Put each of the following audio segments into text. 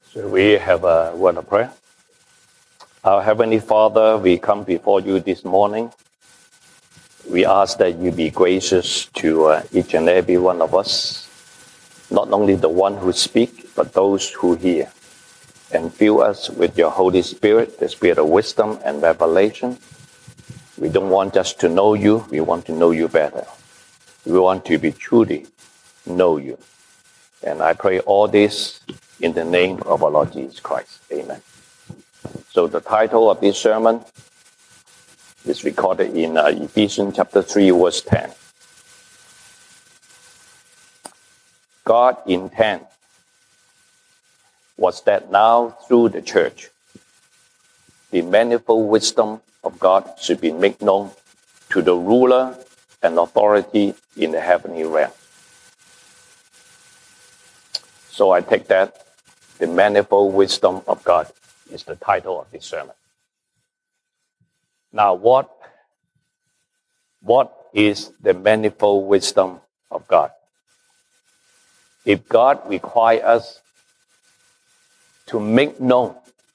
So we have a word of prayer. Our Heavenly Father, we come before you this morning. We ask that you be gracious to each and every one of us, not only the one who speak, but those who hear. And fill us with your Holy Spirit, the spirit of wisdom and revelation. We don't want just to know you, we want to know you better. We want to be truly know you. And I pray all this in the name of our Lord Jesus Christ. Amen. So the title of this sermon is recorded in Ephesians chapter 3, verse 10. God intend was that now through the church, the manifold wisdom of God should be made known to the ruler and authority in the heavenly realm. So I take that the manifold wisdom of God is the title of this sermon. Now, what is the manifold wisdom of God? If God requires us to make known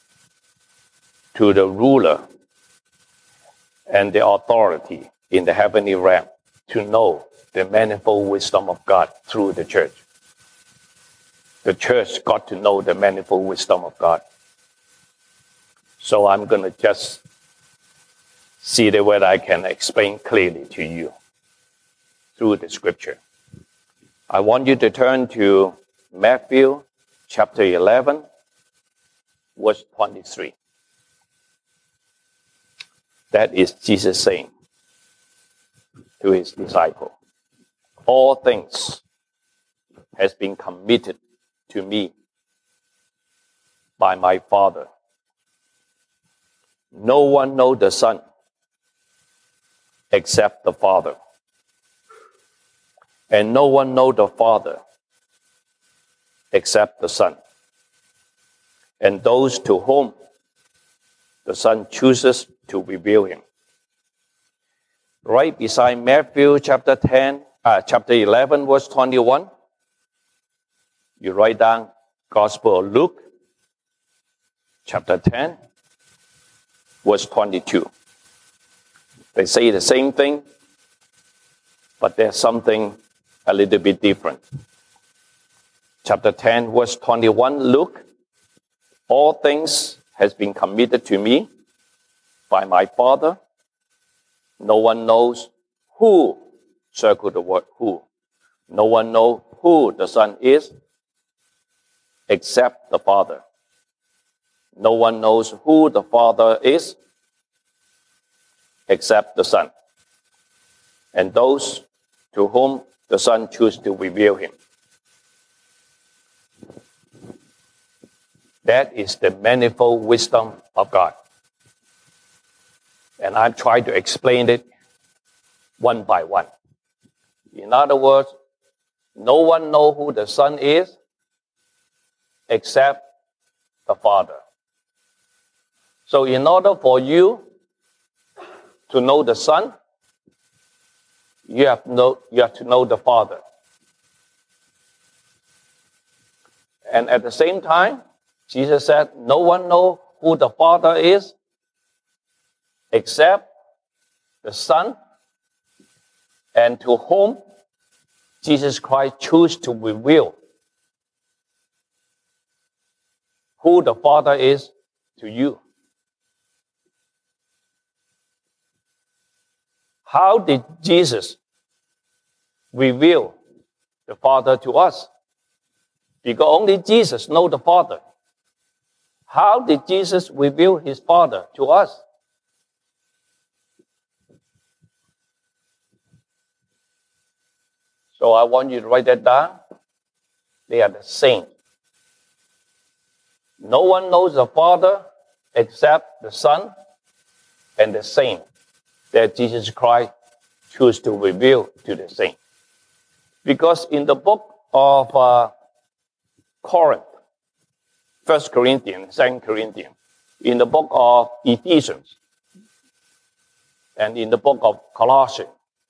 to the ruler and the authority in the heavenly realm to know the manifold wisdom of God through the church, the church got to know the manifold wisdom of God. So I'm going to just see whether I can explain clearly to you through the scripture. I want you to turn to Matthew chapter 11, verse 23. That is Jesus saying to his disciple, all things has been committed to me by my Father. No one knows the Son except the Father. And no one knows the Father except the Son. And those to whom the Son chooses to reveal him. Right beside Matthew chapter 11, verse 21, you write down Gospel of Luke, chapter 10, verse 22. They say the same thing, but there's something a little bit different. Chapter 10, verse 21, Luke, all things has been committed to me by my Father. No one knows who, circle the word who. No one knows who the Son is except the Father. No one knows who the Father is except the Son. And those to whom the Son chooses to reveal him. That is the manifold wisdom of God. And I'm trying to explain it one by one. In other words, no one knows who the Son is except the Father. So in order for you to know the Son, you have to know the Father. And at the same time, Jesus said, no one knows who the Father is except the Son, and to whom Jesus Christ chooses to reveal who the Father is to you. How did Jesus reveal the Father to us? Because only Jesus knows the Father. How did Jesus reveal his Father to us? So I want you to write that down. They are the same. No one knows the Father except the Son, and the same that Jesus Christ chooses to reveal to the saint. Because in the book of Corinth, 1 Corinthians, 2 Corinthians, in the book of Ephesians, and in the book of Colossians,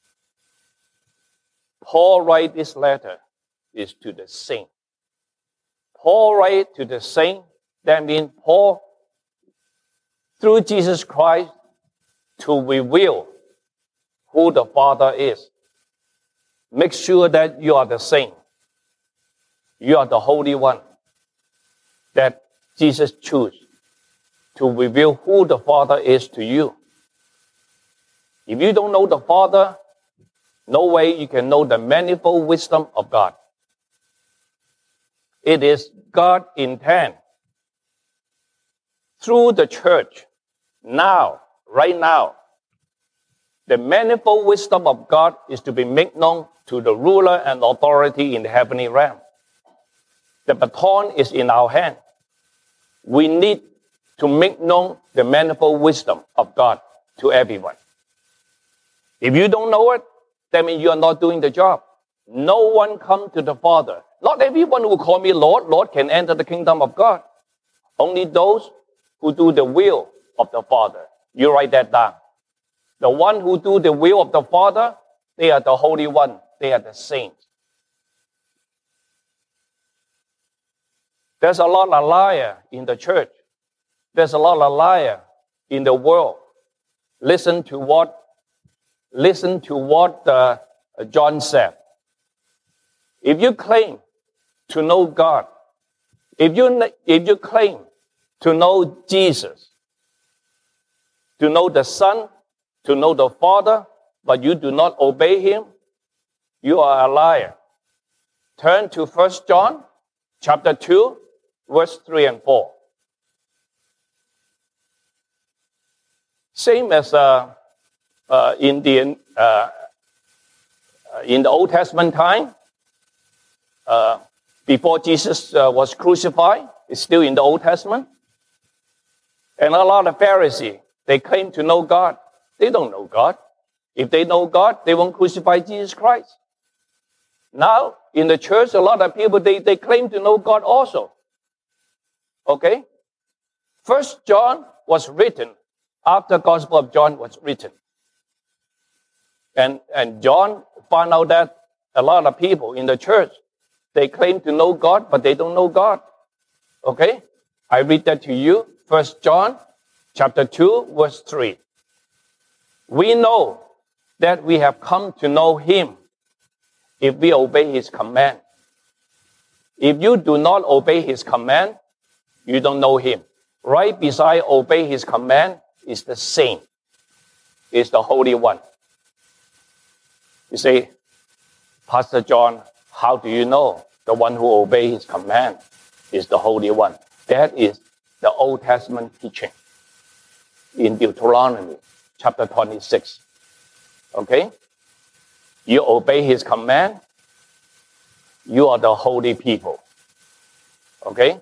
Paul writes this letter is to the saint. Paul writes to the saint That means Paul, through Jesus Christ, to reveal who the Father is. Make sure that you are the saint. You are the Holy One that Jesus chose to reveal who the Father is to you. If you don't know the Father, no way you can know the manifold wisdom of God. It is God's intent through the church, now, right now. The manifold wisdom of God is to be made known to the ruler and authority in the heavenly realm. The baton is in our hand. We need to make known the manifold wisdom of God to everyone. If you don't know it, that means you are not doing the job. No one comes to the Father. Not everyone who call me Lord, Lord can enter the kingdom of God. Only those who do the will of the Father. You write that down. The one who do the will of the Father, they are the Holy One. They are the saints. There's a lot of liar in the church. There's a lot of liar in the world. Listen to what John said. If you claim to know God, if you claim to know Jesus, to know the Son, to know the Father, but you do not obey Him, you are a liar. Turn to 1 John chapter 2, verse 3 and 4. Same as in the Old Testament time, before Jesus was crucified, it's still in the Old Testament. And a lot of Pharisees, they claim to know God. They don't know God. If they know God, they won't crucify Jesus Christ. Now, in the church, a lot of people, they claim to know God also. Okay? 1 John was written after Gospel of John was written. And John found out that a lot of people in the church, they claim to know God, but they don't know God. Okay? I read that to you. 1 John chapter 2, verse 3. We know that we have come to know Him if we obey His command. If you do not obey His command, you don't know Him. Right beside obey His command is the saint, is the Holy One. You say, Pastor John, how do you know the one who obeys His command is the Holy One? That is the Old Testament teaching in Deuteronomy chapter 26. Okay? You obey His command, you are the holy people. Okay?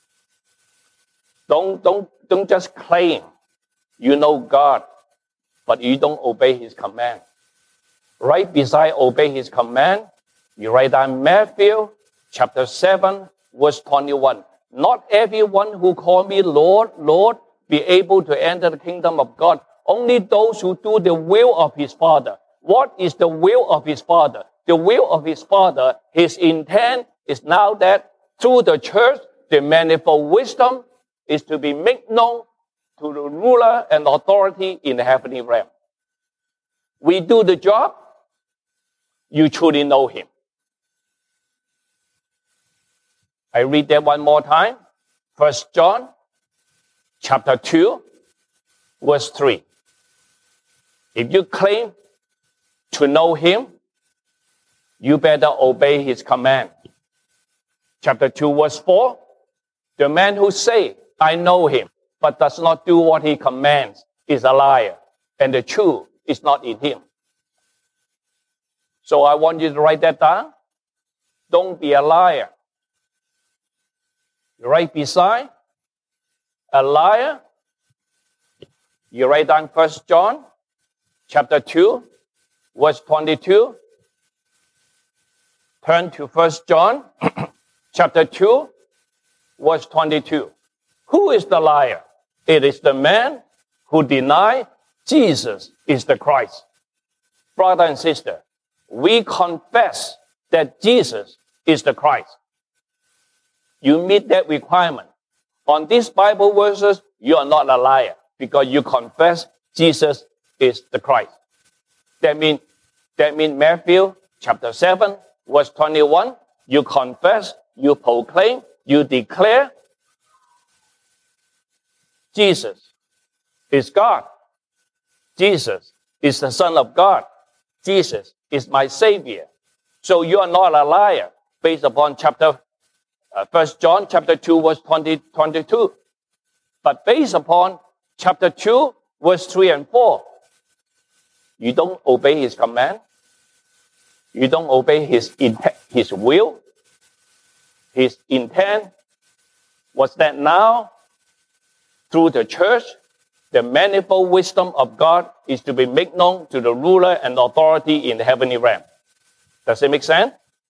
Don't just claim you know God, but you don't obey His command. Right beside obey His command, you write down Matthew chapter 7, verse 21. Not everyone who call me Lord, Lord, be able to enter the kingdom of God. Only those who do the will of His Father. What is the will of His Father? The will of His Father, His intent is now that through the church, the manifold wisdom is to be made known to the ruler and authority in the heavenly realm. We do the job, you truly know Him. I read that one more time. 1 John chapter 2, verse 3. If you claim to know Him, you better obey His command. Chapter 2, verse 4. The man who says, I know Him, but does not do what He commands is a liar, and the truth is not in him. So I want you to write that down. Don't be a liar. Right beside a liar, you write down 1 John chapter 2, verse 22. Turn to 1 John chapter 2, verse 22. Who is the liar? It is the man who denies Jesus is the Christ. Brother and sister, we confess that Jesus is the Christ. You meet that requirement. on these Bible verses, you are not a liar because you confess Jesus is the Christ. That means Matthew chapter 7, verse 21, you confess, you proclaim, you declare Jesus is God. Jesus is the Son of God. Jesus is my Savior. So you are not a liar based upon 1 John chapter 2, verse 22. But based upon chapter 2, verse 3 and 4, you don't obey his command. You don't obey his will. His intent was that now, through the church, the manifold wisdom of God is to be made known to the ruler and authority in the heavenly realm. Does it make sense?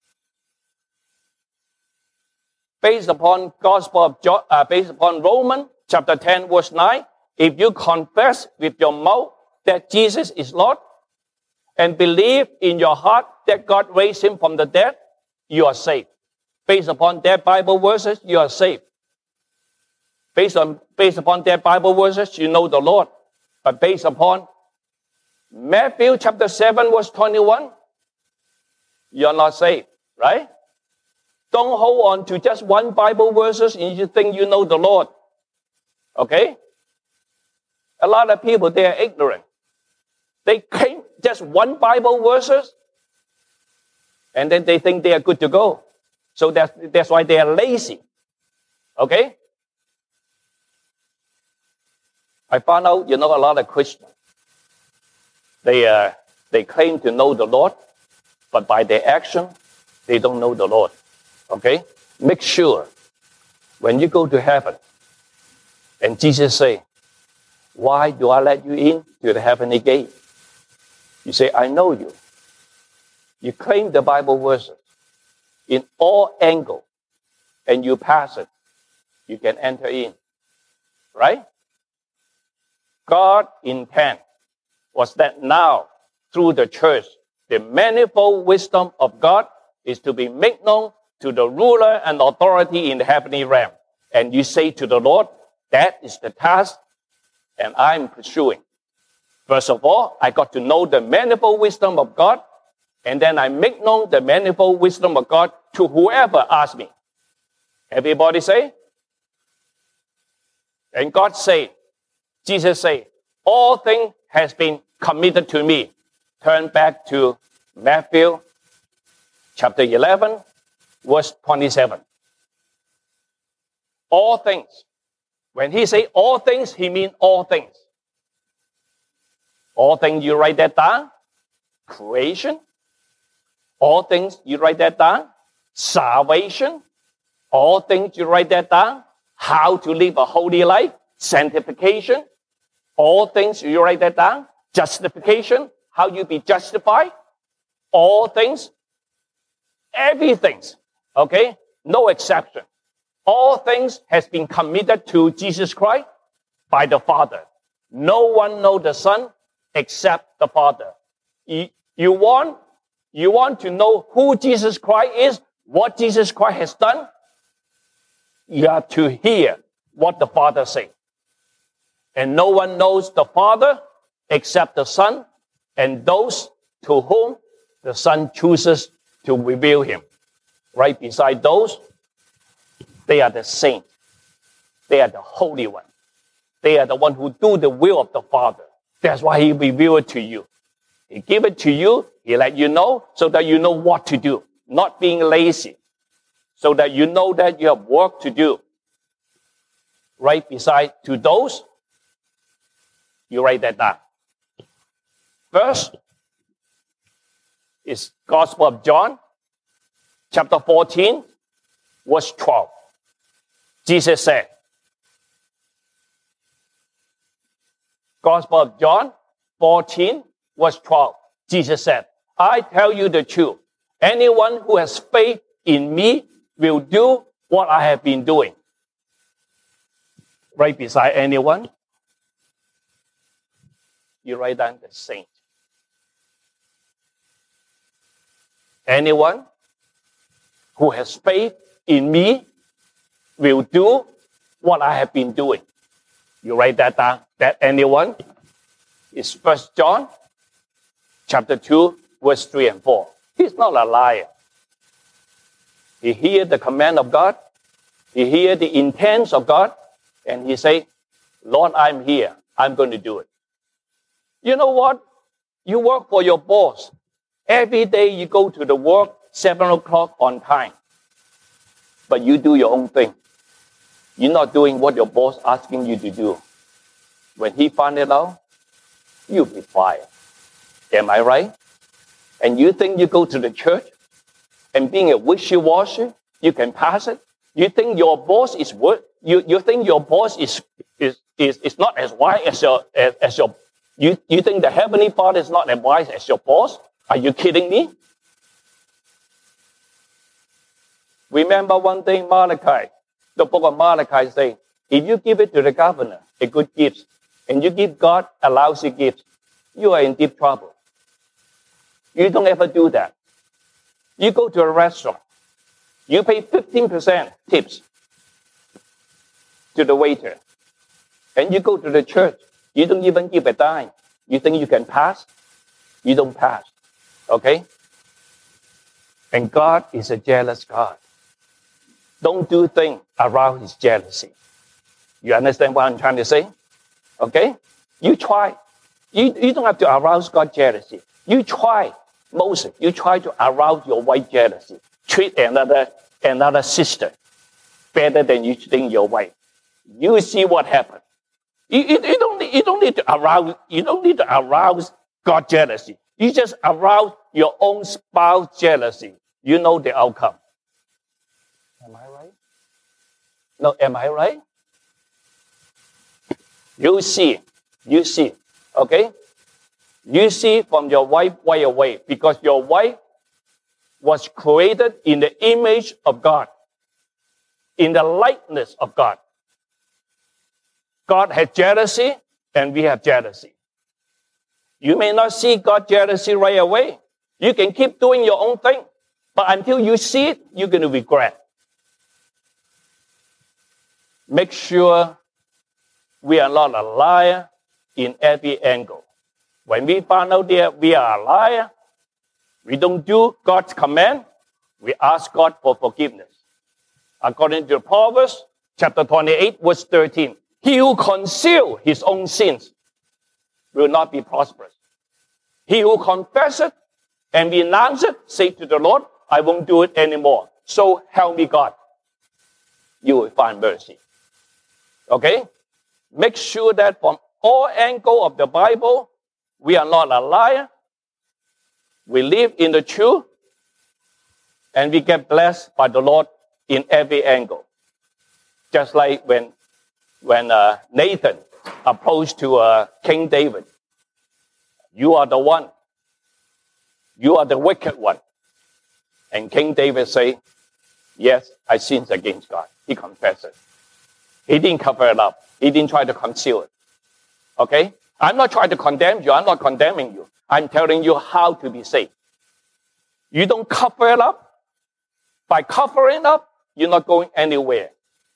Based upon Gospel of John, based upon Romans chapter 10, verse 9, if you confess with your mouth that Jesus is Lord and believe in your heart that God raised him from the dead, you are saved. Based upon that Bible verses, you are saved. Based upon that Bible verses, you know the Lord. But based upon Matthew chapter 7, verse 21, you're not saved, right? Don't hold on to just one Bible verses and you think you know the Lord. Okay? A lot of people, they are ignorant. They claim just one Bible verses and then they think they are good to go. So that's why they are lazy. Okay? I found out, a lot of Christians, they claim to know the Lord, but by their action, they don't know the Lord. Okay? Make sure when you go to heaven and Jesus say, why do I let you in to the heavenly gate? You say, I know you. You claim the Bible verses in all angles and you pass it. You can enter in. Right? God's intent was that now, through the church, the manifold wisdom of God is to be made known to the ruler and authority in the heavenly realm. And you say to the Lord, that is the task, and I'm pursuing. First of all, I got to know the manifold wisdom of God, and then I make known the manifold wisdom of God to whoever asks me. Everybody say? And God say, Jesus say, all things has been committed to me. Turn back to Matthew chapter 11, verse 27. All things. When he say all things, he means all things. All things, you write that down. Creation. All things, you write that down. Salvation. All things, you write that down. How to live a holy life. Sanctification. All things, you write that down. Justification. How you be justified. All things. Everything. Okay? No exception. All things has been committed to Jesus Christ by the Father. No one knows the Son except the Father. You want to know who Jesus Christ is, what Jesus Christ has done? You have to hear what the Father says. And no one knows the Father except the Son and those to whom the Son chooses to reveal him. Right beside those, they are the saints. They are the holy ones. They are the ones who do the will of the Father. That's why he revealed it to you. He gave it to you. He let you know so that you know what to do. Not being lazy. So that you know that you have work to do. Right beside to those, you write that down. First is Gospel of John, chapter 14, verse 12. Jesus said, Gospel of John 14, verse 12. Jesus said, I tell you the truth. Anyone who has faith in me will do what I have been doing. Right beside anyone, you write down the saint. Anyone who has faith in me will do what I have been doing. You write that down. That anyone? It's 1 John chapter 2, verse 3 and 4. He's not a liar. He hears the command of God. He hears the intent of God. And he say, Lord, I'm here. I'm going to do it. You know what? You work for your boss. Every day you go to the work 7 o'clock on time. But you do your own thing. You're not doing what your boss asking you to do. When he find it out, you'll be fired. Am I right? And you think you go to the church and being a wishy-washy, you can pass it? You think your boss is you think your boss is not as wise as your you think the Heavenly Father is not as wise as your boss? Are you kidding me? Remember one thing, Malachi. The book of Malachi says, if you give it to the governor, a good gift, and you give God a lousy gift, you are in deep trouble. You don't ever do that. You go to a restaurant, you pay 15% tips to the waiter. And you go to the church, you don't even give a dime. You think you can pass? You don't pass. Okay? And God is a jealous God. Don't do things around his jealousy. You understand what I'm trying to say? Okay? You try. You don't have to arouse God's jealousy. You try. Moses, you try to arouse your wife jealousy. Treat another sister better than you treat your wife. You see what happens. You don't need to arouse God's jealousy. You just arouse your own spouse jealousy. You know the outcome. Am I right? No, am I right? You see, okay? You see from your wife right away, because your wife was created in the image of God, in the likeness of God. God has jealousy, and we have jealousy. You may not see God's jealousy right away. You can keep doing your own thing, but until you see it, you're going to regret. Make sure we are not a liar in every angle. When we find out that we are a liar, we don't do God's command, we ask God for forgiveness. According to Proverbs chapter 28, verse 13, he who conceals his own sins will not be prosperous. He who confesses and renounces, say to the Lord, I won't do it anymore. So help me God. You will find mercy. Okay? Make sure that from all angles of the Bible, we are not a liar. We live in the truth. And we get blessed by the Lord in every angle. Just like when Nathan approached to King David. You are the one. You are the wicked one. And King David say, yes, I sinned against God. He confessed it. He didn't cover it up. He didn't try to conceal it. Okay? I'm not trying to condemn you. I'm not condemning you. I'm telling you how to be saved. You don't cover it up. By covering up, you're not going anywhere.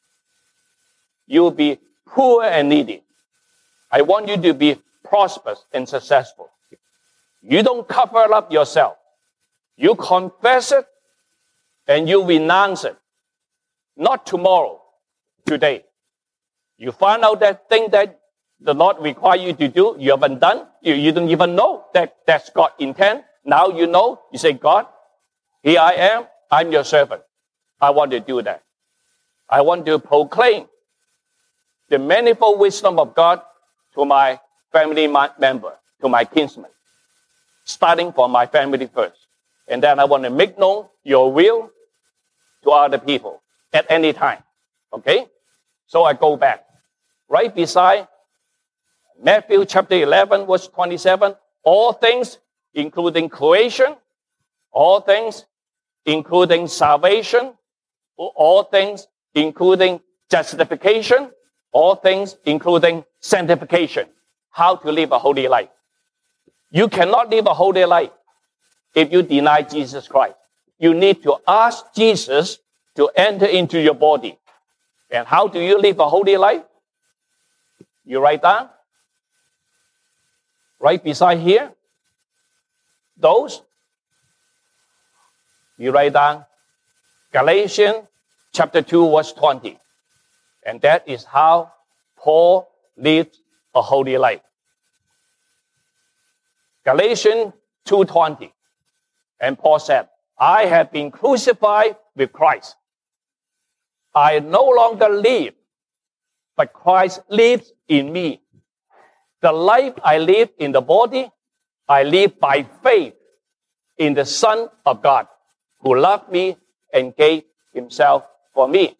You'll be poor and needy. I want you to be prosperous and successful. You don't cover it up yourself. You confess it and you renounce it. Not tomorrow, today. You find out that thing that the Lord requires you to do, you haven't done. You don't even know that that's God's intent. Now you know. You say, God, here I am. I'm your servant. I want to do that. I want to proclaim the manifold wisdom of God to my family member, to my kinsmen, starting from my family first. And then I want to make known your will to other people at any time. Okay? So I go back. Right beside Matthew chapter 11, verse 27, all things, including creation, all things, including salvation, all things, including justification, all things, including sanctification. How to live a holy life. You cannot live a holy life if you deny Jesus Christ. You need to ask Jesus to enter into your body. And how do you live a holy life? You write down. Right beside here. Those. You write down Galatians chapter 2, verse 20. And that is how Paul lived a holy life. Galatians 2:20. And Paul said, I have been crucified with Christ. I no longer live, but Christ lives in me. The life I live in the body, I live by faith in the Son of God, who loved me and gave himself for me.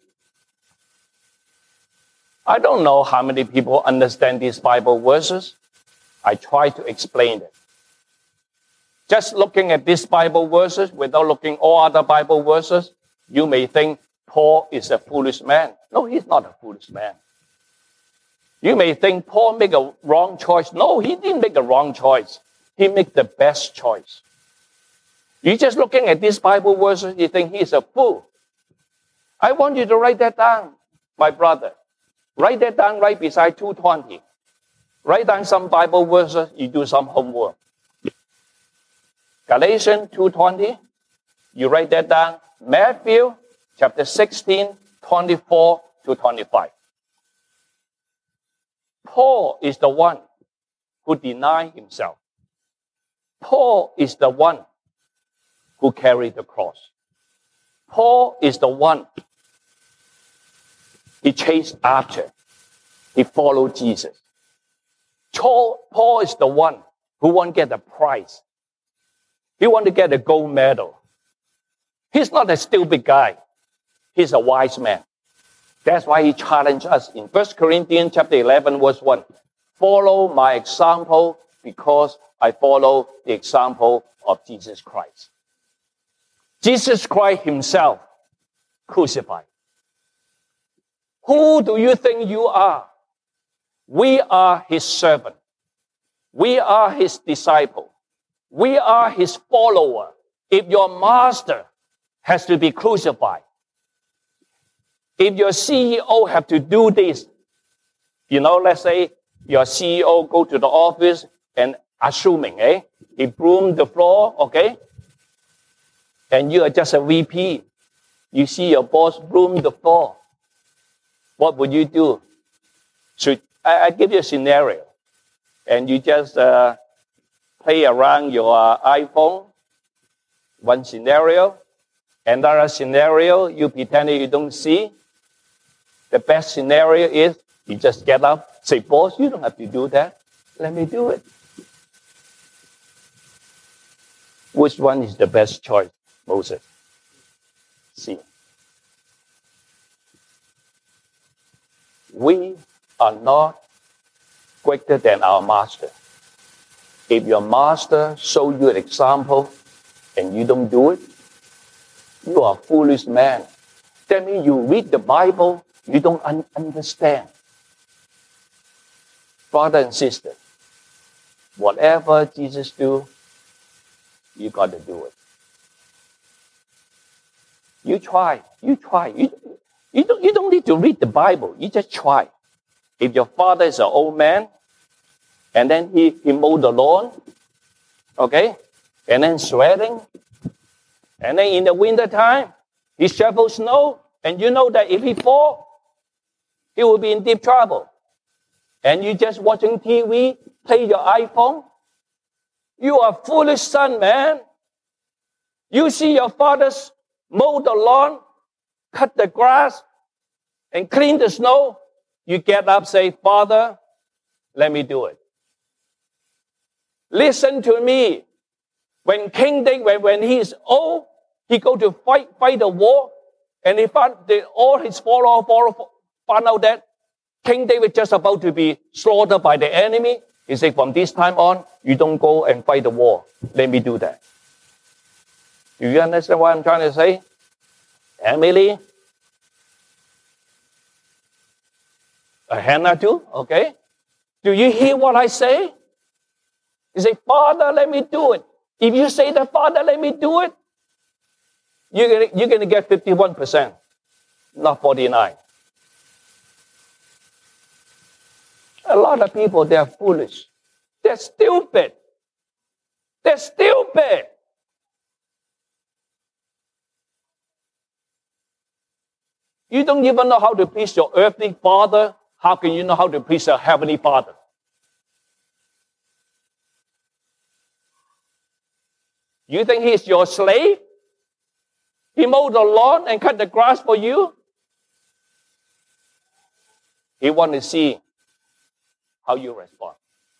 I don't know how many people understand these Bible verses. I try to explain it. Just looking at these Bible verses, without looking all other Bible verses, you may think Paul is a foolish man. No, he's not a foolish man. You may think Paul made a wrong choice. No, he didn't make a wrong choice. He made the best choice. You just looking at these Bible verses, you think he's a fool. I want you to write that down, my brother. Write that down right beside 2:20. Write down some Bible verses, you do some homework. Galatians 2:20, you write that down. Matthew chapter 16, 24 to 25. Paul is the one who denied himself. Paul is the one who carried the cross. Paul is the one he chased after. He followed Jesus. Paul is the one who won't get the prize. He wants to get a gold medal. He's not a stupid guy. He's a wise man. That's why he challenged us in 1 Corinthians chapter 11, verse 1. Follow my example because I follow the example of Jesus Christ. Jesus Christ himself crucified. Who do you think you are? We are his servant. We are his disciple. We are his follower. If your master has to be crucified, if your CEO have to do this, let's say your CEO go to the office and assuming, he broom the floor, okay? And you are just a VP. You see your boss broom the floor. What would you do? I give you a scenario. And you just play around your iPhone. One scenario. Another scenario, you pretend you don't see. The best scenario is you just get up, say, boss, you don't have to do that. Let me do it. Which one is the best choice, Moses? See. We are not greater than our master. If your master shows you an example and you don't do it, you are a foolish man. That means you read the Bible, you don't understand. Brother and sister, whatever Jesus do, you got to do it. You try. You don't need to read the Bible. You just try. If your father is an old man, and then he mowed the lawn, okay, and then sweating, and then in the winter time, he shovels snow, and you know that if he falls, he will be in deep trouble. And you just watching TV, play your iPhone. You are a foolish son, man. You see your fathers mow the lawn, cut the grass, and clean the snow. You get up, say, Father, let me do it. Listen to me. When King David, when he is old, he go to fight the war, and he found all his followers found out that King David just about to be slaughtered by the enemy. He said, from this time on, you don't go and fight the war. Let me do that. Do you understand what I'm trying to say? Emily? Hannah too? Okay. Do you hear what I say? You say, Father, let me do it. If you say that, Father, let me do it, you're going to get 51%, not 49. A lot of people, they're foolish. They're stupid. They're stupid. You don't even know how to please your earthly father. How can you know how to please your heavenly Father? You think he's your slave? He mowed the lawn and cut the grass for you? He wants to see how you respond.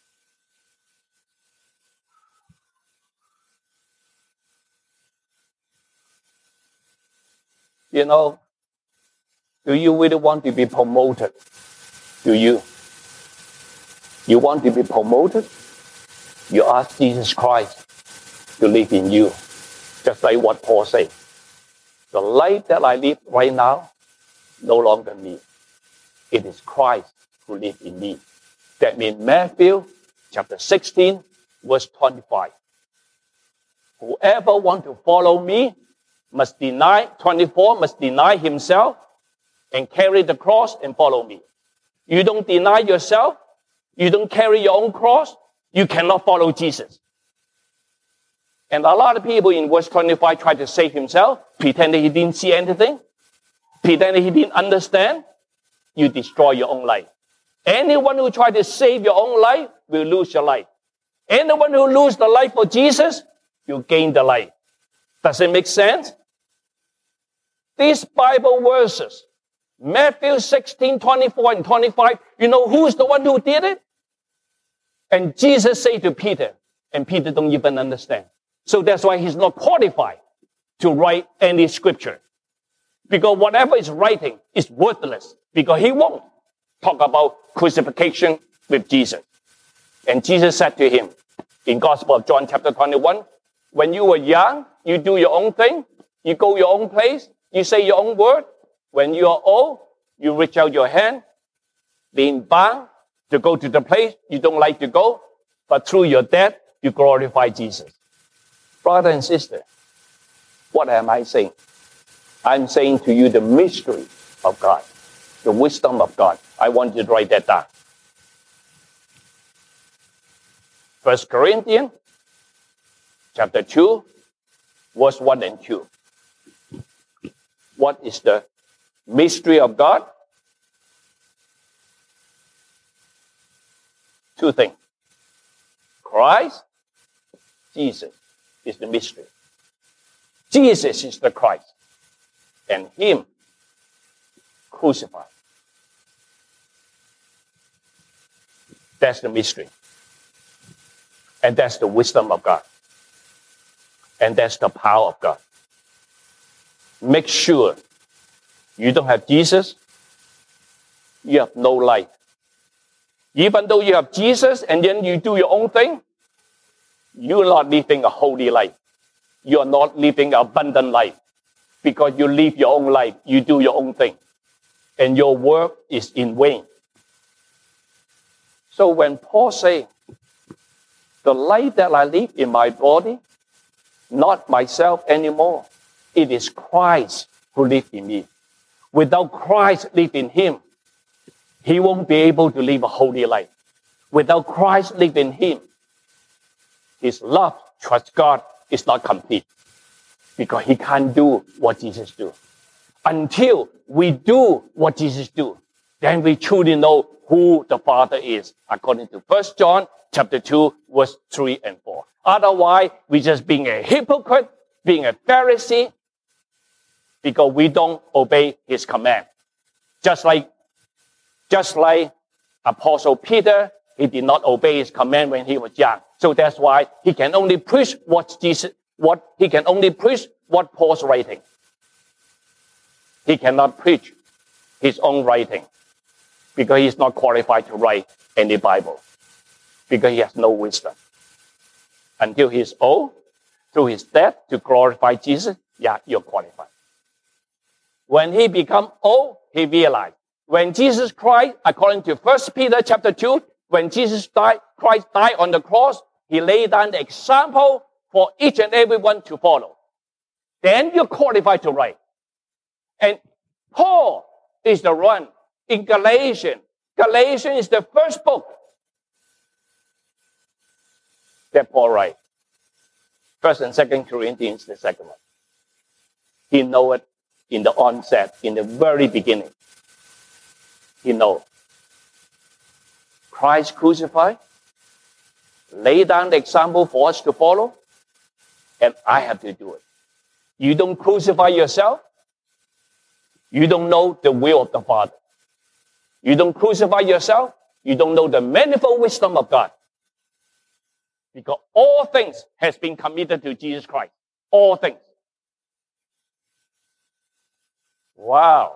You know, do you really want to be promoted? Do you? You want to be promoted? You ask Jesus Christ to live in you. Just like what Paul said. The life that I live right now, no longer me. It is Christ who lives in me. That means Matthew chapter 16, verse 25. Whoever wants to follow me must deny, 24, must deny himself and carry the cross and follow me. You don't deny yourself, you don't carry your own cross, you cannot follow Jesus. And a lot of people in verse 25 try to save himself, pretending he didn't see anything, pretending he didn't understand. You destroy your own life. Anyone who tries to save your own life will lose your life. Anyone who loses the life for Jesus, you gain the life. Does it make sense? These Bible verses, Matthew 16, 24 and 25, you know who's the one who did it? And Jesus said to Peter, and Peter don't even understand. So that's why he's not qualified to write any scripture. Because whatever he's writing is worthless. Because he won't talk about crucifixion with Jesus. And Jesus said to him in Gospel of John chapter 21, when you were young, you do your own thing. You go your own place. You say your own word. When you are old, you reach out your hand, being bound to go to the place you don't like to go. But through your death, you glorify Jesus. Brother and sister, what am I saying? I'm saying to you the mystery of God, the wisdom of God. I want you to write that down. 1 Corinthians chapter 2, verse 1 and 2. What is the mystery of God? Two things. Christ, Jesus is the mystery. Jesus is the Christ. And him crucified. That's the mystery. And that's the wisdom of God. And that's the power of God. Make sure you don't have Jesus, you have no life. Even though you have Jesus and then you do your own thing, you're not living a holy life. You're not living an abundant life. Because you live your own life, you do your own thing. And your work is in vain. So when Paul says, the life that I live in my body, not myself anymore, it is Christ who lives in me. Without Christ live in him, he won't be able to live a holy life. Without Christ live in him, his love towards God is not complete. Because he can't do what Jesus do. Until we do what Jesus do, then we truly know who the Father is, according to 1 John chapter 2, verse 3 and 4. Otherwise, we're just being a hypocrite, being a Pharisee, because we don't obey his command. Just like Apostle Peter, he did not obey his command when he was young. So that's why he can only preach what Paul's writing. He cannot preach his own writing because he's not qualified to write any Bible because he has no wisdom. Until he's old, through his death to glorify Jesus, you're qualified. When he become old, he realized when Jesus Christ, according to 1 Peter chapter 2, when Christ died on the cross, he laid down the example for each and everyone to follow. Then you're qualified to write. And Paul is the one in Galatians Galatians is the first book that Paul writes. 1st and 2nd Corinthians, the second one. He knows it in the onset, in the very beginning. He knows. Christ crucified, lay down the example for us to follow, and I have to do it. You don't crucify yourself, you don't know the will of the Father. You don't crucify yourself, you don't know the manifold wisdom of God. Because all things has been committed to Jesus Christ. All things. Wow.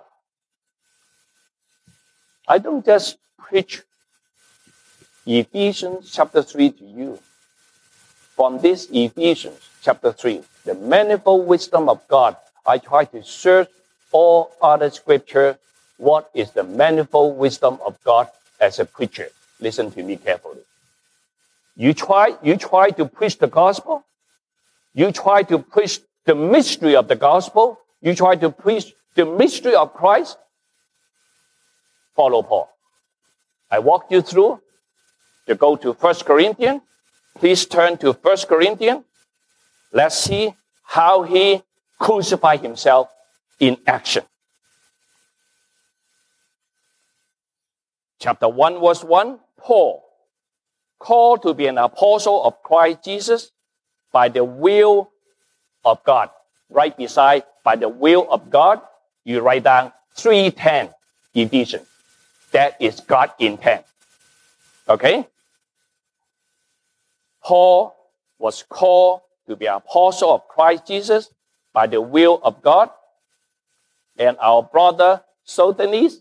I don't just preach Ephesians chapter 3 to you. From this Ephesians chapter 3, the manifold wisdom of God, I try to search all other scripture. What is the manifold wisdom of God as a preacher? Listen to me carefully. You try to preach the gospel. You try to preach the mystery of the gospel. You try to preach the mystery of Christ. Follow Paul. I walked you through to go to 1 Corinthians. Please turn to 1 Corinthians. Let's see how he crucified himself in action. Chapter 1, verse 1, Paul, called to be an apostle of Christ Jesus by the will of God. Right beside, by the will of God, you write down 3:10 Ephesians. That is God's intent. Okay? Paul was called to be an apostle of Christ Jesus by the will of God. And our brother Sosthenes,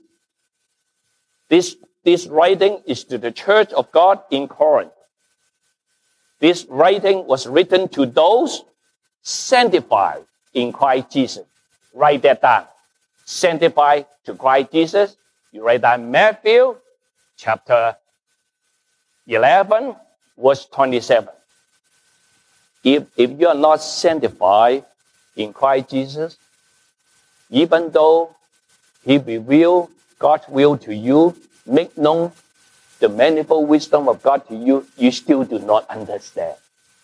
this writing is to the church of God in Corinth. This writing was written to those sanctified in Christ Jesus. Write that down. Sanctified to Christ Jesus. You write down Matthew chapter 11, verse 27. If you are not sanctified in Christ Jesus, even though he revealed God's will to you, make known the manifold wisdom of God to you, you still do not understand.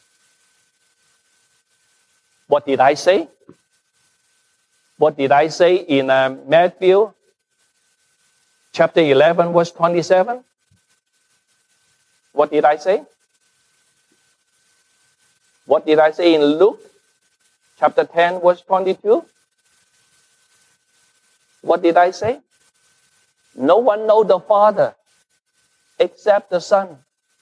What did I say? What did I say in Matthew chapter 11, verse 27? What did I say? What did I say in Luke chapter 10, verse 22? What did I say? No one knows the Father except the Son.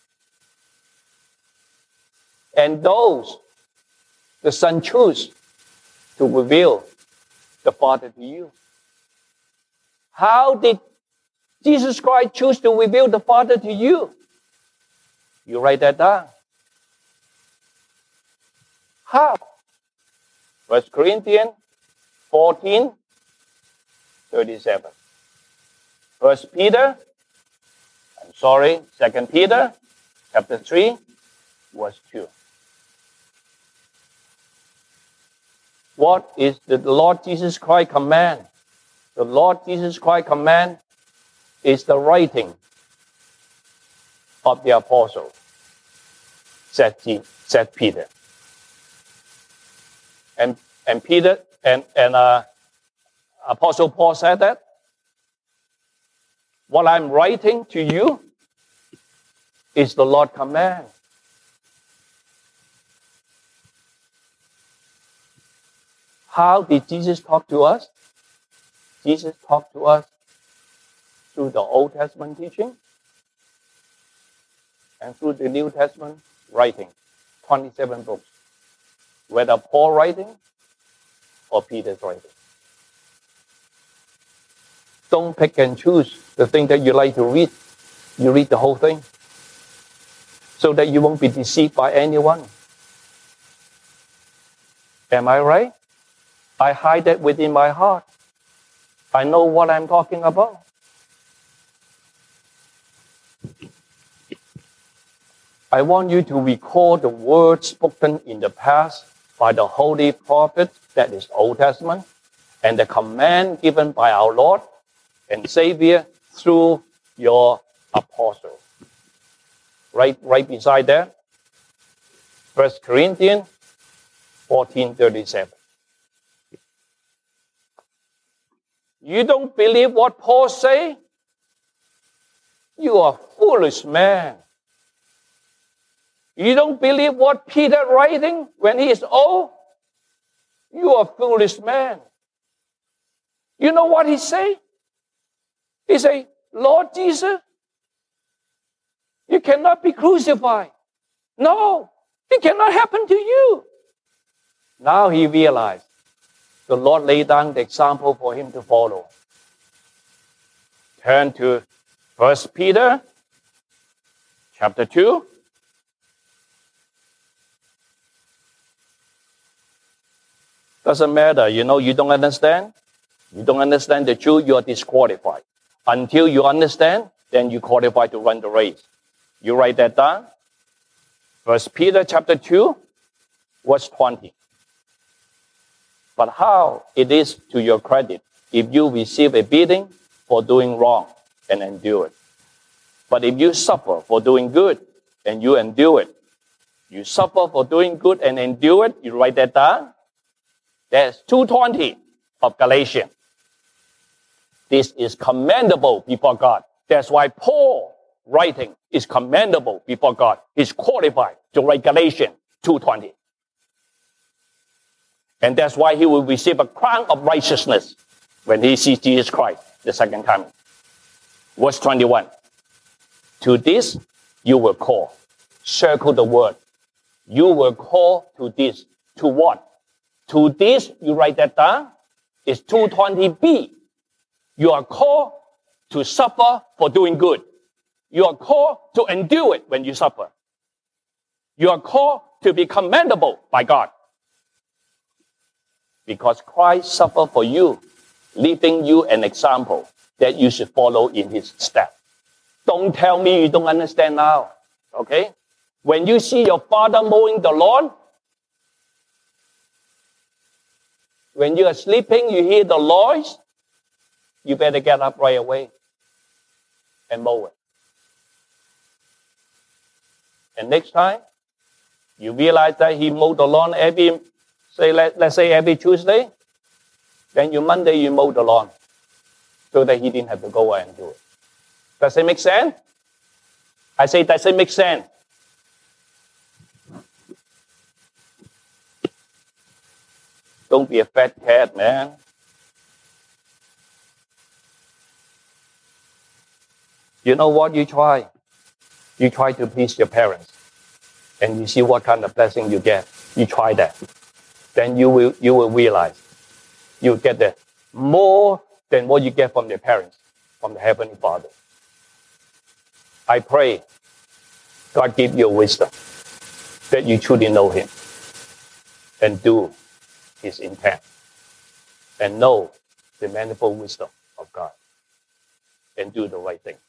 And those the Son chooses to reveal the Father to you. How did Jesus Christ choose to reveal the Father to you? You write that down. How? 1 Corinthians 14, 37. 2 Peter chapter 3, verse 2. What is the Lord Jesus Christ command? The Lord Jesus Christ command is the writing of the apostle, said Peter. And Peter and Apostle Paul said that what I'm writing to you is the Lord's command. How did Jesus talk to us? Jesus talked to us through the Old Testament teaching and through the New Testament writing, 27 books. Whether Paul writing or Peter's writing. Don't pick and choose the thing that you like to read. You read the whole thing so that you won't be deceived by anyone. Am I right? I hide that within my heart. I know what I'm talking about. I want you to recall the words spoken in the past by the holy prophet, that is Old Testament, and the command given by our Lord and Savior through your apostle. Right beside that, 1 Corinthians 14:37. You don't believe what Paul say? You are a foolish man. You don't believe what Peter writing when he is old? You are a foolish man. You know what he say? He say, Lord Jesus, you cannot be crucified. No, it cannot happen to you. Now he realized the Lord laid down the example for him to follow. Turn to 1 Peter chapter 2. Doesn't matter, you don't understand. You don't understand the truth, you are disqualified. Until you understand, then you qualify to run the race. You write that down. 1 Peter chapter 2, verse 20. But how it is to your credit if you receive a beating for doing wrong and endure it. But if you suffer for doing good and you endure it, you suffer for doing good and endure it, you write that down. That's 2:20 of Galatians. This is commendable before God. That's why Paul writing is commendable before God. He's qualified to write Galatians 2:20. And that's why he will receive a crown of righteousness when he sees Jesus Christ the second time. Verse 21. To this you will call. Circle the word. You will call to this. To what? To this, you write that down. It's 2:20b. You are called to suffer for doing good. You are called to endure it when you suffer. You are called to be commendable by God. Because Christ suffered for you, leaving you an example that you should follow in his steps. Don't tell me you don't understand now. Okay? When you see your father mowing the lawn, when you are sleeping, you hear the noise, you better get up right away and mow it. And next time, you realize that he mowed the lawn let's say every Tuesday, then Monday you mow the lawn so that he didn't have to go and do it. Does it make sense? I say, does it make sense? Don't be a fat cat, man. You know what you try? You try to please your parents. And you see what kind of blessing you get. You try that. Then you will realize you get the more than what you get from your parents, from the Heavenly Father. I pray God give you wisdom that you truly know him and do his intent and know the manifold wisdom of God and do the right thing.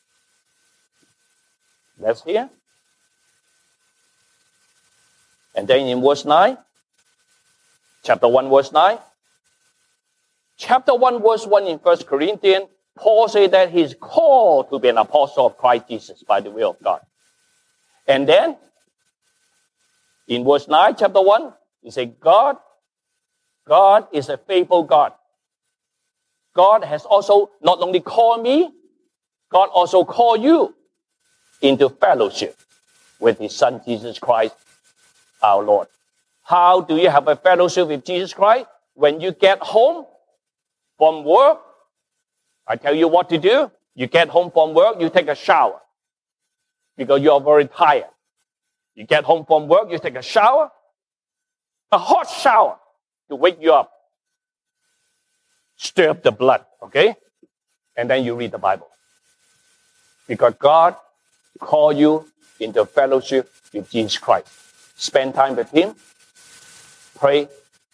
Let's hear. And then in verse 9, chapter 1, verse 9, chapter 1, verse 1 in 1 Corinthians, Paul said that he's called to be an apostle of Christ Jesus by the will of God. And then, in verse 9, chapter 1, he said, God is a faithful God. God has also not only called me, God also called you into fellowship with his Son, Jesus Christ, our Lord. How do you have a fellowship with Jesus Christ? When you get home from work, I tell you what to do. You get home from work, you take a shower because you are very tired. You get home from work, you take a shower, a hot shower to wake you up. Stir up the blood, okay? And then you read the Bible. Because God called you into fellowship with Jesus Christ. Spend time with him. Pray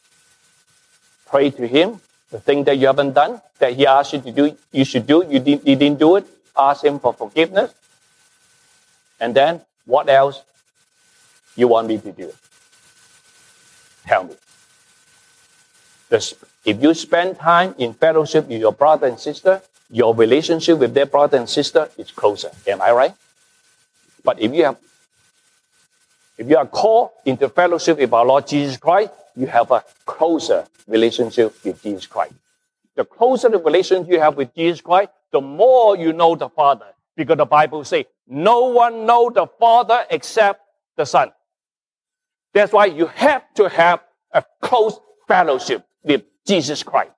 to him. The thing that you haven't done, that he asked you to do, you should do. You didn't do it. Ask him for forgiveness. And then, what else you want me to do? Tell me. If you spend time in fellowship with your brother and sister, your relationship with their brother and sister is closer. Am I right? But if you are called into fellowship with our Lord Jesus Christ, you have a closer relationship with Jesus Christ. The closer the relationship you have with Jesus Christ, the more you know the Father. Because the Bible says, no one knows the Father except the Son. That's why you have to have a close fellowship with Jesus Christ.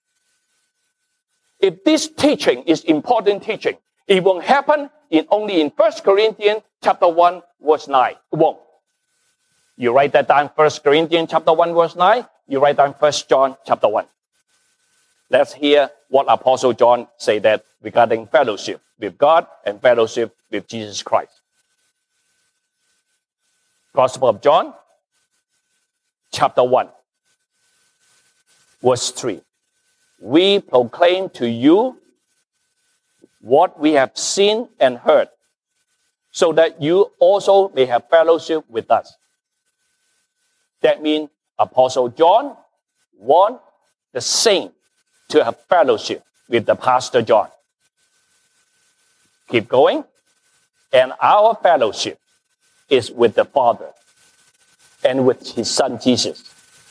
If this teaching is important teaching, it won't happen only in 1 Corinthians chapter 1, verse 9. It won't. You write that down, 1 Corinthians chapter 1, verse 9. You write down 1 John chapter 1. Let's hear what Apostle John said that regarding fellowship with God and fellowship with Jesus Christ. Gospel of John, chapter 1, verse 3. We proclaim to you what we have seen and heard, so that you also may have fellowship with us. That means Apostle John wants the saint to have fellowship with the Pastor John. Keep going. And our fellowship is with the Father and with His Son Jesus.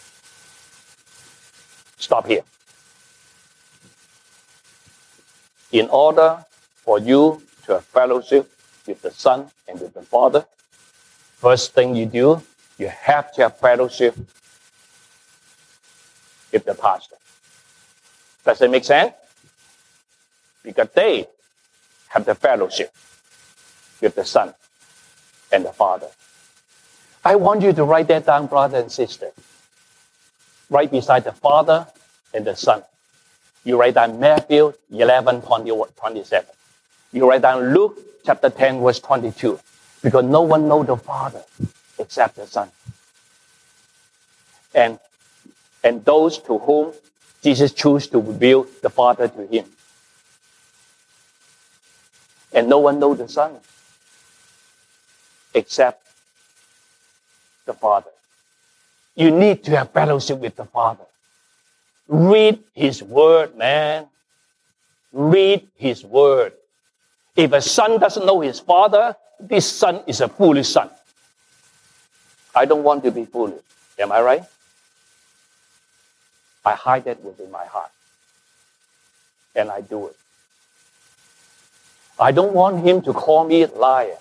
Stop here. In order for you to have fellowship with the Son and with the Father, first thing you do, you have to have fellowship with the pastor. Does it make sense? Because they have the fellowship with the Son and the Father. I want you to write that down, brother and sister. Right beside the Father and the Son. You write down Matthew 11:27. You write down Luke chapter 10, verse 22. Because no one knows the Father except the Son. And those to whom Jesus chose to reveal the Father to him. And no one knows the Son except the Father. You need to have fellowship with the Father. Read His Word, man. Read His Word. If a son doesn't know his father, this son is a foolish son. I don't want to be foolish. Am I right? I hide that within my heart. And I do it. I don't want him to call me a liar.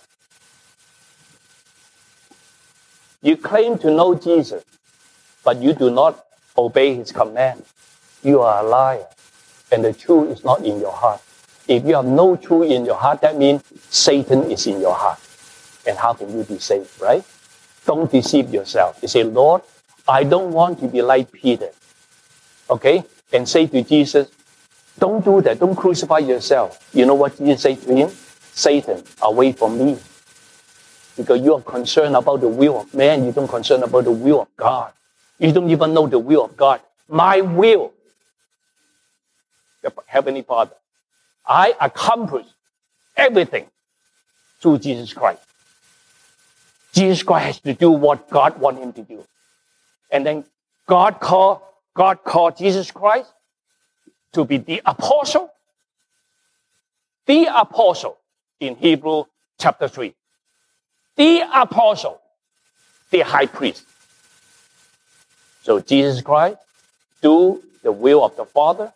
You claim to know Jesus, but you do not obey His command. You are a liar, and the truth is not in your heart. If you have no truth in your heart, that means Satan is in your heart. And how can you be saved, right? Don't deceive yourself. You say, Lord, I don't want to be like Peter. Okay? And say to Jesus, don't do that. Don't crucify yourself. You know what Jesus said to him? Satan, away from me. Because you are concerned about the will of man. You don't concern about the will of God. You don't even know the will of God. My will. The Heavenly Father. I accomplish everything through Jesus Christ. Jesus Christ has to do what God wants him to do. And then God called Jesus Christ to be the apostle. The apostle in Hebrew chapter 3. The apostle, the high priest. So Jesus Christ do the will of the Father.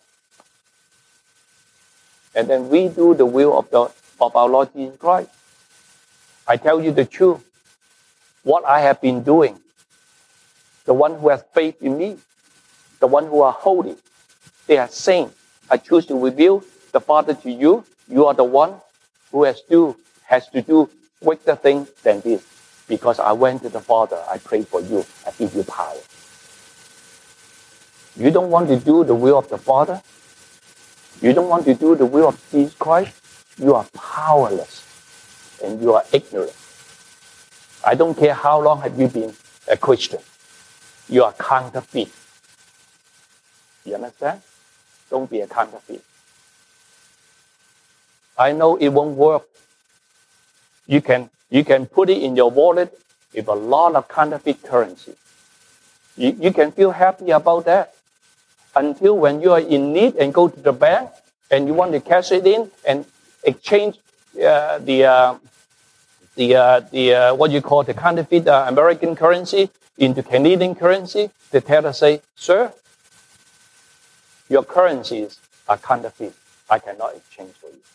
And then we do the will of our Lord Jesus Christ. I tell you the truth. What I have been doing, the one who has faith in me, the one who are holy, they are saints. I choose to reveal the Father to you. You are the one who has to do greater things than this. Because I went to the Father, I prayed for you, I give you power. You don't want to do the will of the Father? You don't want to do the will of Jesus Christ? You are powerless and you are ignorant. I don't care how long have you been a Christian. You are counterfeit. You understand? Don't be a counterfeit. I know it won't work. You can put it in your wallet with a lot of counterfeit currency. You can feel happy about that until when you are in need and go to the bank, and you want to cash it in and exchange the what you call the counterfeit American currency into Canadian currency, the teller say, "Sir, your currencies are counterfeit. I cannot exchange for you."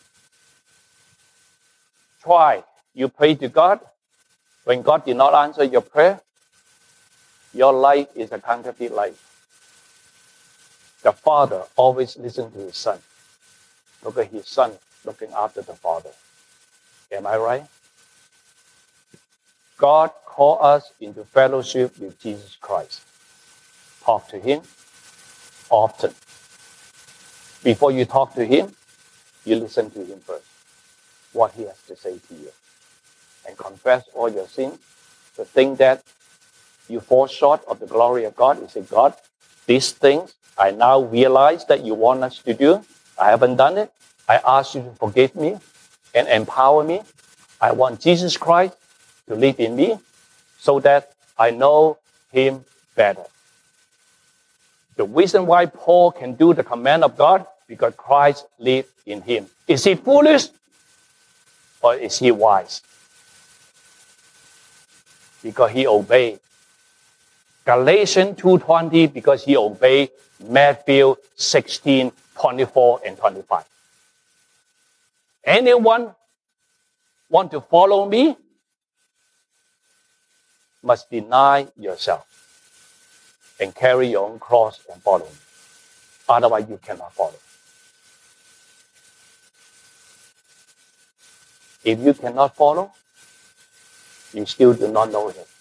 Try. You pray to God. When God did not answer your prayer, your life is a counterfeit life. The father always listens to his son. Look at his son looking after the father. Am I right? God called us into fellowship with Jesus Christ. Talk to him often. Before you talk to him, you listen to him first. What he has to say to you. And confess all your sins. The thing that you fall short of the glory of God, you say, "God, these things I now realize that you want us to do. I haven't done it. I ask you to forgive me and empower me. I want Jesus Christ to live in me so that I know him better." The reason why Paul can do the command of God, because Christ lived in him. Is he foolish or is he wise? Because he obeyed. Galatians 2:20, because he obeyed Matthew 16:24 and 25. Anyone want to follow me must deny yourself and carry your own cross and follow me. Otherwise, you cannot follow. If you cannot follow, you still do not know him.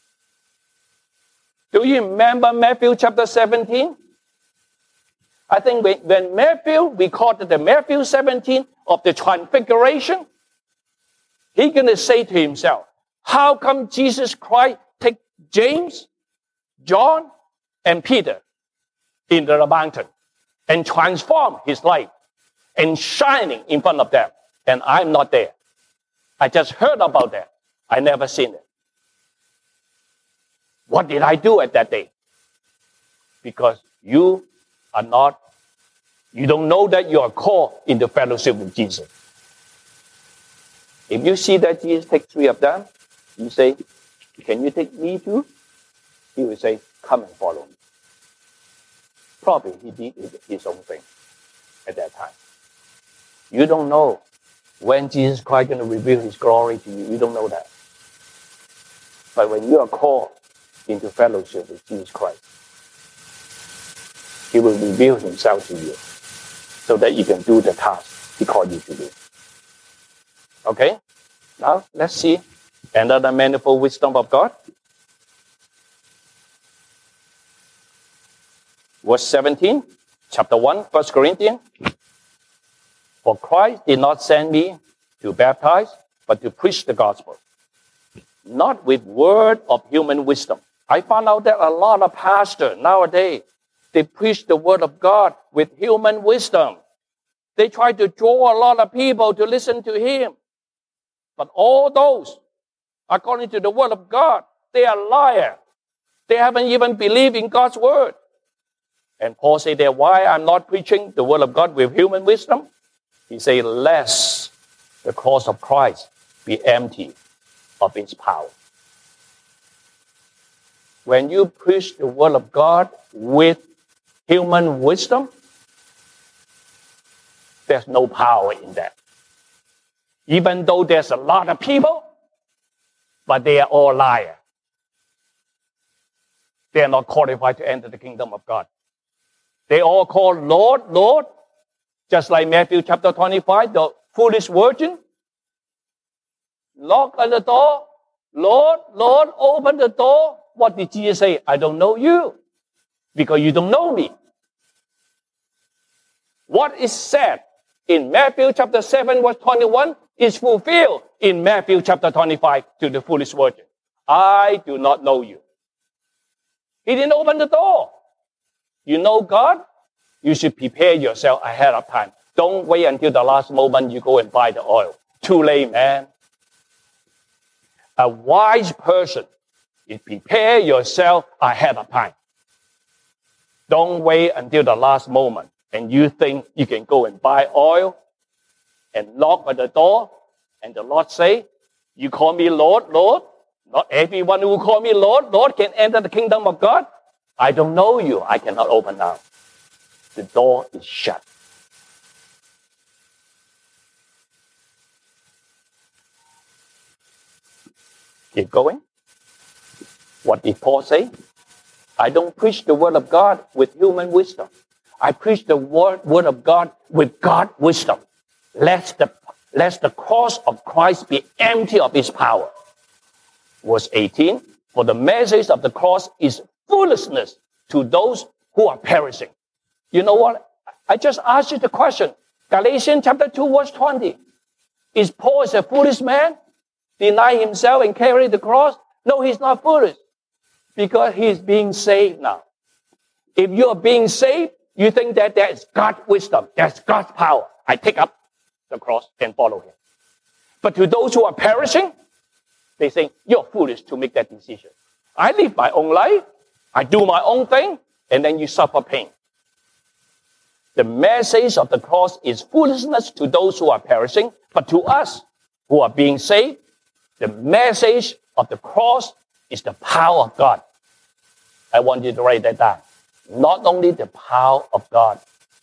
Do you remember Matthew chapter 17? I think when Matthew recorded the Matthew 17 of the Transfiguration, he's going to say to himself, how come Jesus Christ take James, John, and Peter into the mountain and transform his life and shining in front of them, and I'm not there? I just heard about that. I never seen it. What did I do at that day? Because you don't know that you are called into fellowship with Jesus. If you see that Jesus takes 3 of them, you say, "Can you take me too?" He will say, "Come and follow me." Probably he did his own thing at that time. You don't know when Jesus Christ is going to reveal his glory to you. You don't know that. But when you are called into fellowship with Jesus Christ, he will reveal himself to you so that you can do the task he called you to do. Okay? Now, let's see another manifold wisdom of God. Verse 17, chapter 1, 1 Corinthians. For Christ did not send me to baptize, but to preach the gospel, not with word of human wisdom. I found out that a lot of pastors nowadays, they preach the word of God with human wisdom. They try to draw a lot of people to listen to him. But all those, according to the word of God, they are liars. They haven't even believed in God's word. And Paul said that why I'm not preaching the word of God with human wisdom? He said, lest the cross of Christ be empty of its power. When you preach the word of God with human wisdom, there's no power in that. Even though there's a lot of people, but they are all liars. They are not qualified to enter the kingdom of God. They all call Lord, Lord, just like Matthew chapter 25, the foolish virgin. Knock on the door. Lord, Lord, open the door. What did Jesus say? I don't know you, because you don't know me. What is said in Matthew chapter 7, verse 21 is fulfilled in Matthew chapter 25 to the foolish virgin. I do not know you. He didn't open the door. You know God? You should prepare yourself ahead of time. Don't wait until the last moment you go and buy the oil. Too late, man. A wise person is prepare yourself ahead of time. Don't wait until the last moment and you think you can go and buy oil and knock on the door, and the Lord say, you call me Lord, Lord? Not everyone who call me Lord, Lord can enter the kingdom of God. I don't know you. I cannot open now. The door is shut. Keep going. What did Paul say? I don't preach the word of God with human wisdom. I preach the word of God with God wisdom. Lest the cross of Christ be empty of its power. Verse 18, for the message of the cross is foolishness to those who are perishing. You know what? I just asked you the question. Galatians chapter 2, verse 20. Is Paul a foolish man? Deny himself and carry the cross? No, he's not foolish. Because he's being saved now. If you are being saved, you think that there is God's wisdom, there's God's power. I take up the cross and follow him. But to those who are perishing, they say, you're foolish to make that decision. I live my own life, I do my own thing, and then you suffer pain. The message of the cross is foolishness to those who are perishing, but to us who are being saved, the message of the cross is the power of God. I want you to write that down. Not only the power of God,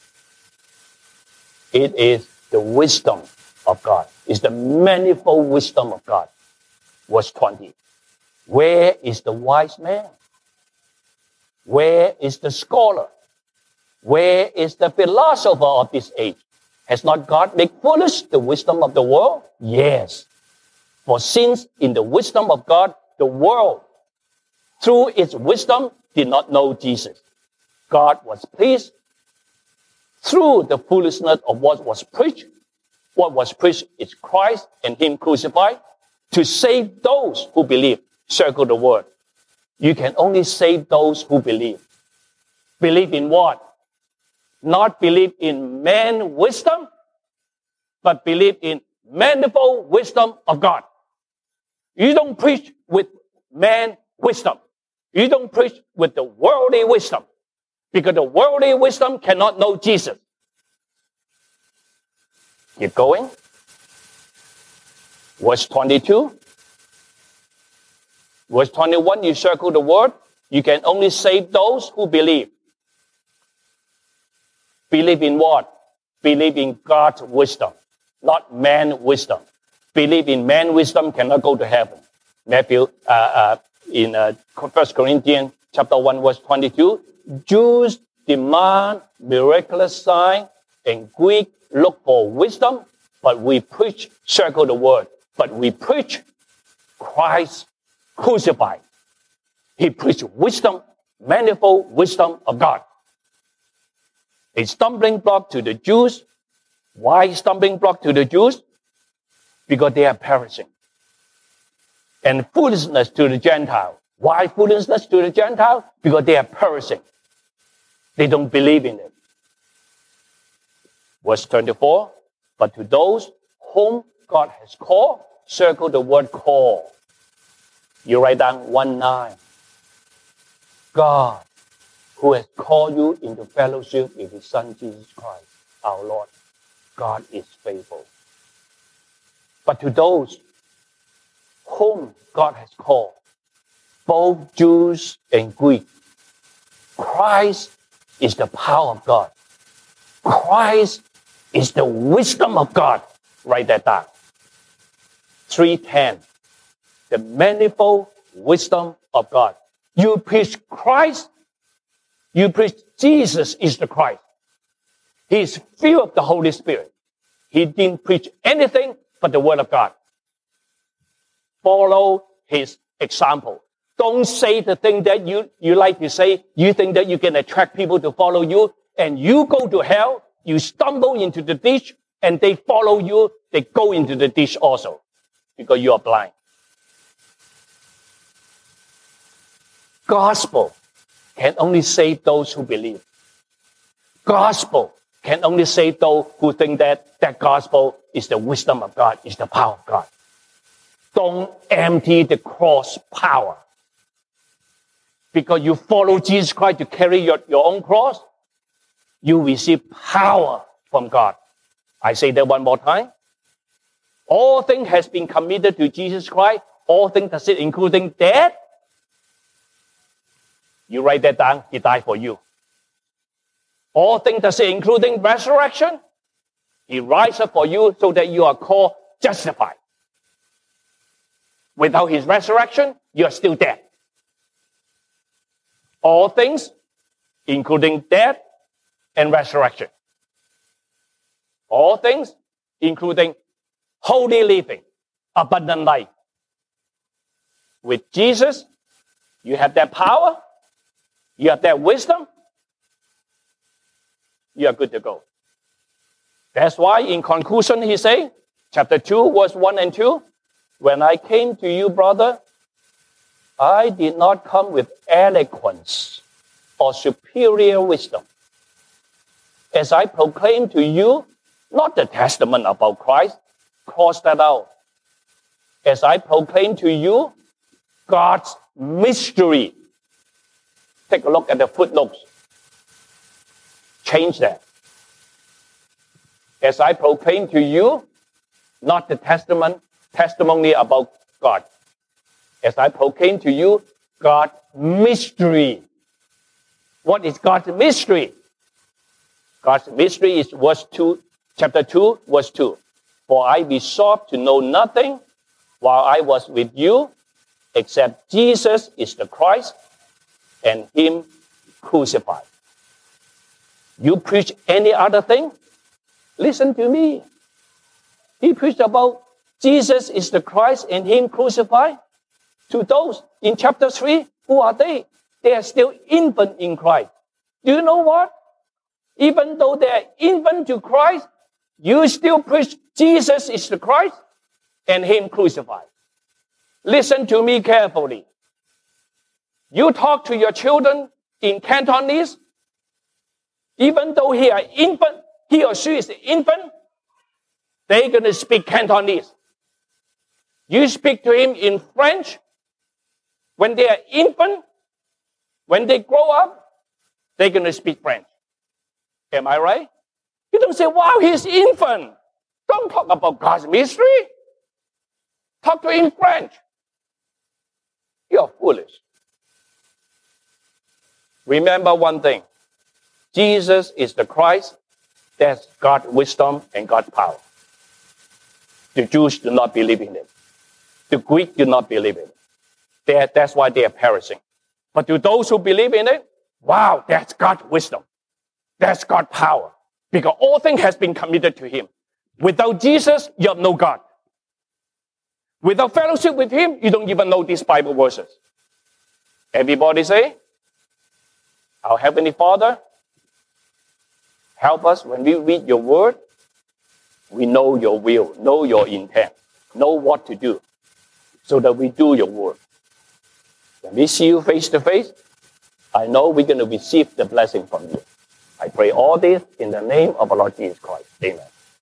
it is the wisdom of God. It's the manifold wisdom of God. Verse 20. Where is the wise man? Where is the scholar? Where is the philosopher of this age? Has not God made foolish the wisdom of the world? Yes. For since in the wisdom of God, the world, through its wisdom, did not know Jesus, God was pleased through the foolishness of what was preached. What was preached is Christ and him crucified to save those who believe. Circle the word. You can only save those who believe. Believe in what? Not believe in man's wisdom, but believe in manifold wisdom of God. You don't preach with man's wisdom. You don't preach with the worldly wisdom, because the worldly wisdom cannot know Jesus. Keep going. Verse 22. Verse 21, you circle the word. You can only save those who believe. Believe in what? Believe in God's wisdom, not man's wisdom. Believe in man's wisdom cannot go to heaven. Matthew, in 1 Corinthians chapter 1, verse 22, Jews demand miraculous sign, and Greek look for wisdom, but we preach, circle the word, but we preach Christ crucified. He preached wisdom, manifold wisdom of God. A stumbling block to the Jews. Why stumbling block to the Jews? Because they are perishing. And foolishness to the Gentile. Why foolishness to the Gentile? Because they are perishing. They don't believe in it. Verse 24, but to those whom God has called, circle the word call. You write down 1:9. God, who has called you into fellowship with his Son, Jesus Christ, our Lord. God is faithful. But to those whom God has called, both Jews and Greek, Christ is the power of God. Christ is the wisdom of God. Write that down. 3:10. The manifold wisdom of God. You preach Christ. You preach Jesus is the Christ. He is filled with the Holy Spirit. He didn't preach anything but the Word of God. Follow his example. Don't say the thing that you like to say. You think that you can attract people to follow you, and you go to hell, you stumble into the ditch, and they follow you, they go into the ditch also, because you are blind. Gospel can only save those who believe. Gospel can only save those who think that that gospel is the wisdom of God, is the power of God. Don't empty the cross power. Because you follow Jesus Christ to carry your own cross, you receive power from God. I say that one more time. All things has been committed to Jesus Christ. All things, does it including death? You write that down. He died for you. All things, does it including resurrection? He rises up for you so that you are called justified. Without his resurrection, you are still dead. All things, including death and resurrection. All things, including holy living, abundant life. With Jesus, you have that power, you have that wisdom, you are good to go. That's why in conclusion he says, chapter 2, verse 1 and 2, when I came to you, brother, I did not come with eloquence or superior wisdom. As I proclaimed to you, not the testament about Christ, cross that out. As I proclaim to you, God's mystery. Take a look at the footnotes. Change that. As I proclaim to you, not the testimony about God. As I proclaim to you, God's mystery. What is God's mystery? God's mystery is verse 2, chapter 2, verse 2. For I resolved to know nothing while I was with you, except Jesus is the Christ and him crucified. You preach any other thing? Listen to me. He preached about Jesus is the Christ and him crucified. To those in chapter 3, who are they? They are still infant in Christ. Do you know what? Even though they are infant to Christ, you still preach Jesus is the Christ and him crucified. Listen to me carefully. You talk to your children in Cantonese, even though he or she is an infant, they're going to speak Cantonese. You speak to him in French, when they are infant, when they grow up, they're going to speak French. Am I right? You don't say, wow, he's infant. Don't talk about God's mystery. Talk to him in French. You're foolish. Remember one thing. Jesus is the Christ. That's God's wisdom and God's power. The Jews do not believe in it. The Greeks do not believe in it. That's why they are perishing. But to those who believe in it, wow, that's God's wisdom. That's God's power. Because all things has been committed to him. Without Jesus, you have no God. Without fellowship with him, you don't even know these Bible verses. Everybody say, our Heavenly Father, help us when we read your word, we know your will, know your intent, know what to do, so that we do your word. When we see you face to face, I know we're going to receive the blessing from you. I pray all this in the name of our Lord Jesus Christ. Amen.